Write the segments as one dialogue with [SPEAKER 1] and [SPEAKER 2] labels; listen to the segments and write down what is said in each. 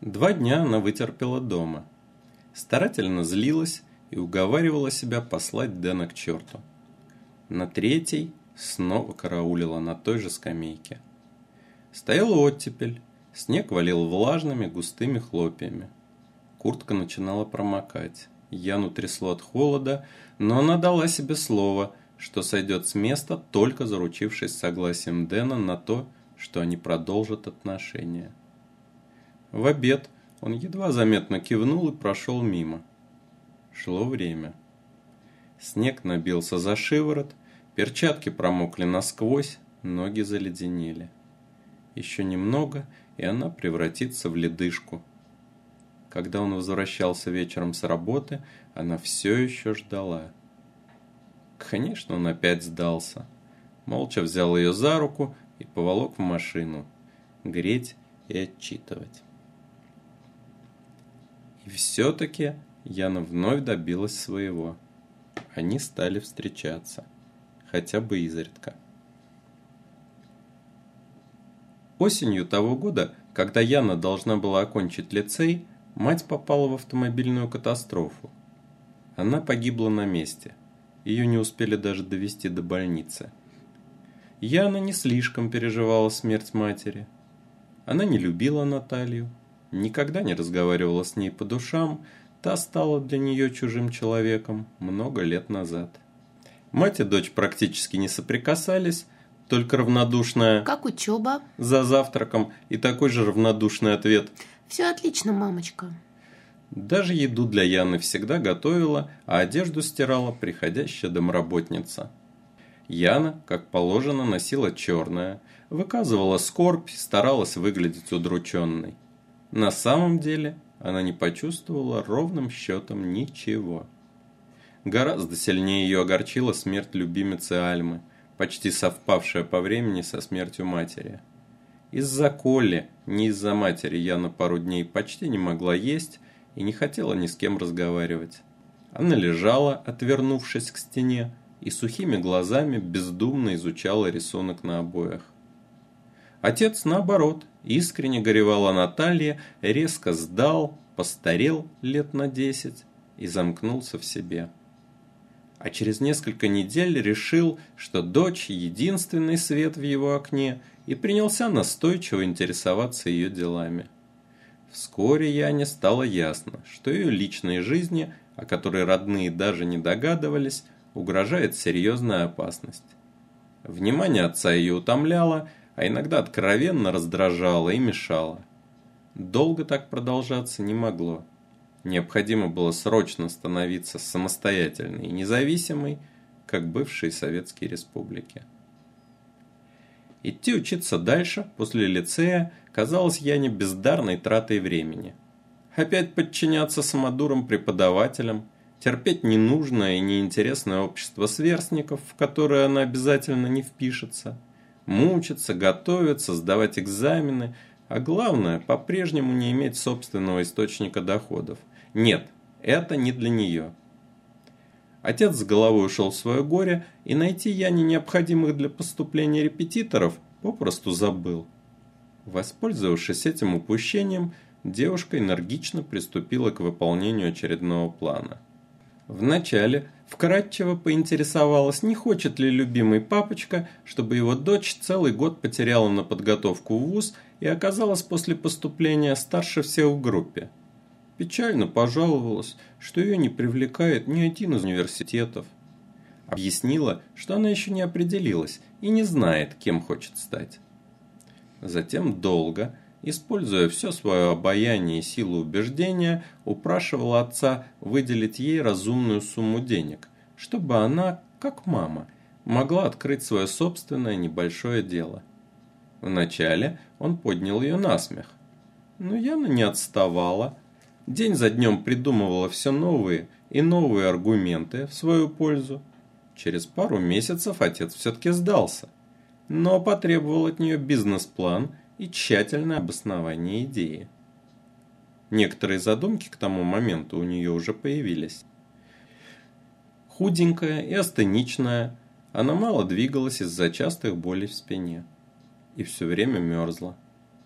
[SPEAKER 1] 2 дня она вытерпела дома. Старательно злилась и уговаривала себя послать Дэна к черту. На 3-й снова караулила на той же скамейке. Стояла оттепель, снег валил влажными густыми хлопьями. Куртка начинала промокать. Яну трясло от холода, но она дала себе слово, что сойдет с места, только заручившись согласием Дэна на то, что они продолжат отношения. В обед он едва заметно кивнул и прошел мимо. Шло время. Снег набился за шиворот, перчатки промокли насквозь, ноги заледенели. Еще немного, и она превратится в ледышку. Когда он возвращался вечером с работы, она все еще ждала. Конечно, он опять сдался. Молча взял ее за руку и поволок в машину. Греть и отчитывать. И все-таки Яна вновь добилась своего. Они стали встречаться. Хотя бы изредка. Осенью того года, когда Яна должна была окончить лицей, мать попала в автомобильную катастрофу. Она погибла на месте. Ее не успели даже довезти до больницы. Яна не слишком переживала смерть матери. Она не любила Наталью, никогда не разговаривала с ней по душам, та стала для нее чужим человеком много лет назад. Мать и дочь практически не соприкасались, только равнодушная
[SPEAKER 2] «Как учеба?»
[SPEAKER 1] за завтраком и такой же равнодушный ответ
[SPEAKER 2] «Все отлично, мамочка».
[SPEAKER 1] Даже еду для Яны всегда готовила, а одежду стирала приходящая домработница. Яна, как положено, носила черное, выказывала скорбь, старалась выглядеть удрученной. На самом деле она не почувствовала ровным счетом ничего. Гораздо сильнее ее огорчила смерть любимицы Альмы, почти совпавшая по времени со смертью матери. Из-за Колли, не из-за матери, Яна пару дней почти не могла есть и не хотела ни с кем разговаривать. Она лежала, отвернувшись к стене, и сухими глазами бездумно изучала рисунок на обоях. Отец, наоборот, искренне горевал о Наталье, резко сдал, постарел лет на 10 и замкнулся в себе. А через несколько недель решил, что дочь – единственный свет в его окне, и принялся настойчиво интересоваться ее делами. Вскоре Яне стало ясно, что ее личной жизни, о которой родные даже не догадывались, угрожает серьезная опасность. Внимание отца ее утомляло, а иногда откровенно раздражало и мешало. Долго так продолжаться не могло. Необходимо было срочно становиться самостоятельной и независимой, как бывшие советские республики. Идти учиться дальше, после лицея, казалось Яне бездарной тратой времени. Опять подчиняться самодурам преподавателям, терпеть ненужное и неинтересное общество сверстников, в которое она обязательно не впишется, мучиться, готовиться, сдавать экзамены, а главное, по-прежнему не иметь собственного источника доходов. Нет, это не для нее. Отец с головой ушел в свое горе, и найти Яне необходимых для поступления репетиторов попросту забыл. Воспользовавшись этим упущением, девушка энергично приступила к выполнению очередного плана. Вначале вкратчиво поинтересовалась, не хочет ли любимый папочка, чтобы его дочь целый год потеряла на подготовку в вуз и оказалась после поступления старше всех в группе. Печально пожаловалась, что ее не привлекает ни один из университетов. Объяснила, что она еще не определилась и не знает, кем хочет стать. Затем долго, используя все свое обаяние и силу убеждения, упрашивала отца выделить ей разумную сумму денег, чтобы она, как мама, могла открыть свое собственное небольшое дело. Вначале он поднял ее на смех, но Яна не отставала, день за днем придумывала все новые и новые аргументы в свою пользу. Через пару месяцев отец все-таки сдался, но потребовал от нее бизнес-план и тщательное обоснование идеи. Некоторые задумки к тому моменту у нее уже появились. Худенькая и астеничная, она мало двигалась из-за частых болей в спине и все время мерзла.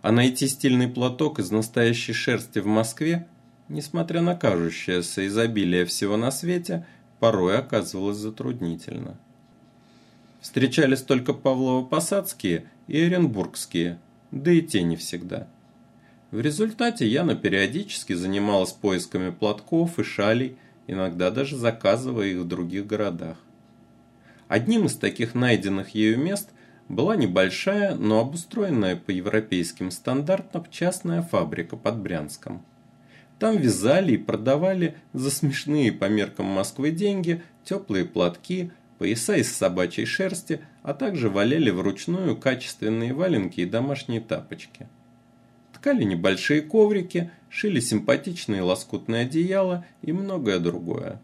[SPEAKER 1] А найти стильный платок из настоящей шерсти в Москве, несмотря на кажущееся изобилие всего на свете, порой оказывалось затруднительно. Встречались только Павлово-Посадские и Оренбургские, да и те не всегда. В результате Яна периодически занималась поисками платков и шалей, иногда даже заказывая их в других городах. Одним из таких найденных ею мест была небольшая, но обустроенная по европейским стандартам частная фабрика под Брянском. Там вязали и продавали за смешные по меркам Москвы деньги теплые платки, пояса из собачьей шерсти, а также валяли вручную качественные валенки и домашние тапочки. Ткали небольшие коврики, шили симпатичные лоскутные одеяла и многое другое.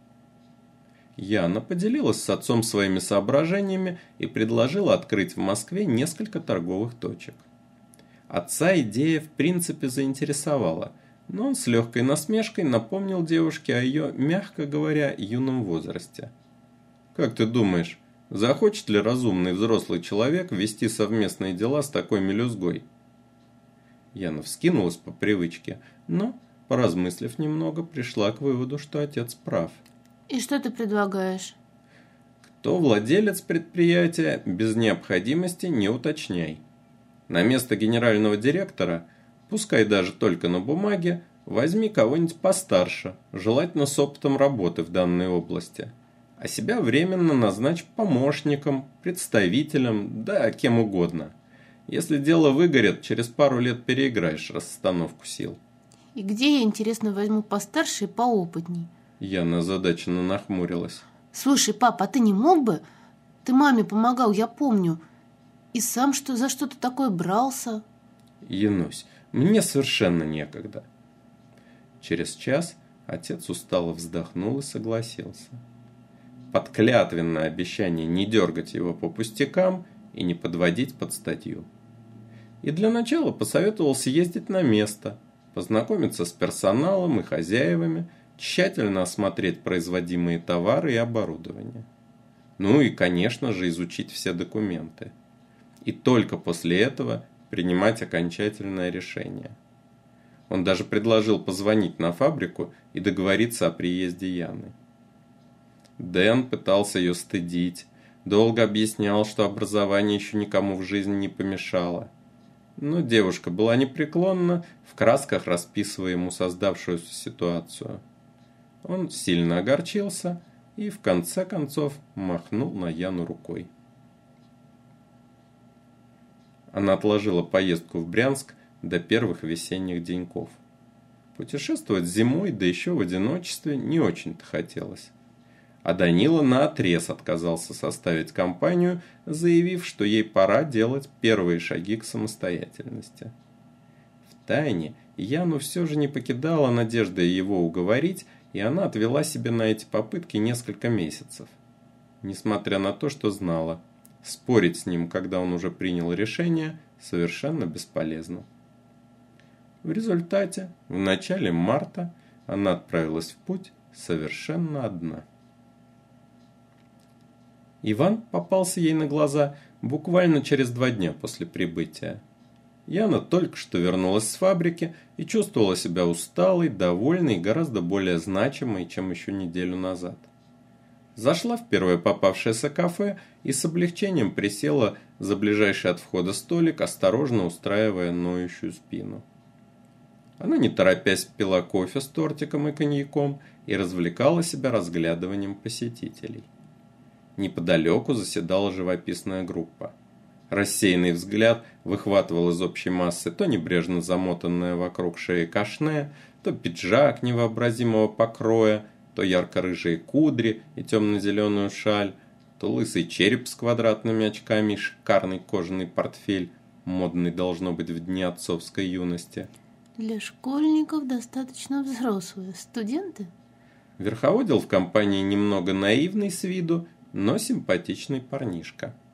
[SPEAKER 1] Яна поделилась с отцом своими соображениями и предложила открыть в Москве несколько торговых точек. Отца идея в принципе заинтересовала, но он с легкой насмешкой напомнил девушке о ее, мягко говоря, юном возрасте. «Как ты думаешь, захочет ли разумный взрослый человек вести совместные дела с такой мелюзгой?» Яна вскинулась по привычке, но, поразмыслив немного, пришла к выводу, что отец прав.
[SPEAKER 2] И что ты предлагаешь?
[SPEAKER 1] Кто владелец предприятия, без необходимости не уточняй. На место генерального директора, пускай даже только на бумаге, возьми кого-нибудь постарше, желательно с опытом работы в данной области. А себя временно назначь помощником, представителем, да кем угодно. Если дело выгорит, через пару лет переиграешь расстановку сил.
[SPEAKER 2] И где я, интересно, возьму постарше и поопытней?
[SPEAKER 1] Яна озадаченно нахмурилась.
[SPEAKER 2] Слушай, папа, а ты не мог бы? Ты маме помогал, я помню. И сам за что-то такое брался.
[SPEAKER 1] Янусь, мне совершенно некогда. Через час отец устало вздохнул и согласился. Под клятвенное обещание не дергать его по пустякам и не подводить под статью. И для начала посоветовал съездить на место, познакомиться с персоналом и хозяевами, тщательно осмотреть производимые товары и оборудование. Ну и, конечно же, изучить все документы. И только после этого принимать окончательное решение. Он даже предложил позвонить на фабрику и договориться о приезде Яны. Дэн пытался ее стыдить, долго объяснял, что образование еще никому в жизни не помешало. Но девушка была непреклонна, в красках расписывая ему создавшуюся ситуацию. Он сильно огорчился и в конце концов махнул на Яну рукой. Она отложила поездку в Брянск до первых весенних деньков. Путешествовать зимой, да еще в одиночестве, не очень-то хотелось. А Данила наотрез отказался составить компанию, заявив, что ей пора делать первые шаги к самостоятельности. Втайне Яну все же не покидала надежда его уговорить, и она отвела себе на эти попытки несколько месяцев. Несмотря на то, что знала, спорить с ним, когда он уже принял решение, совершенно бесполезно. В результате, в начале марта, она отправилась в путь совершенно одна. Иван попался ей на глаза буквально через 2 дня после прибытия. Яна только что вернулась с фабрики и чувствовала себя усталой, довольной и гораздо более значимой, чем еще неделю назад. Зашла в первое попавшееся кафе и с облегчением присела за ближайший от входа столик, осторожно устраивая ноющую спину. Она, не торопясь, пила кофе с тортиком и коньяком и развлекала себя разглядыванием посетителей. Неподалеку заседала живописная группа. Рассеянный взгляд выхватывал из общей массы то небрежно замотанное вокруг шеи кашне, то пиджак невообразимого покроя, то ярко-рыжие кудри и темно-зеленую шаль, то лысый череп с квадратными очками и шикарный кожаный портфель, модный должно быть в дни отцовской юности.
[SPEAKER 2] Для школьников достаточно взрослые. Студенты?
[SPEAKER 1] Верховодил в компании немного наивный с виду, но симпатичный парнишка.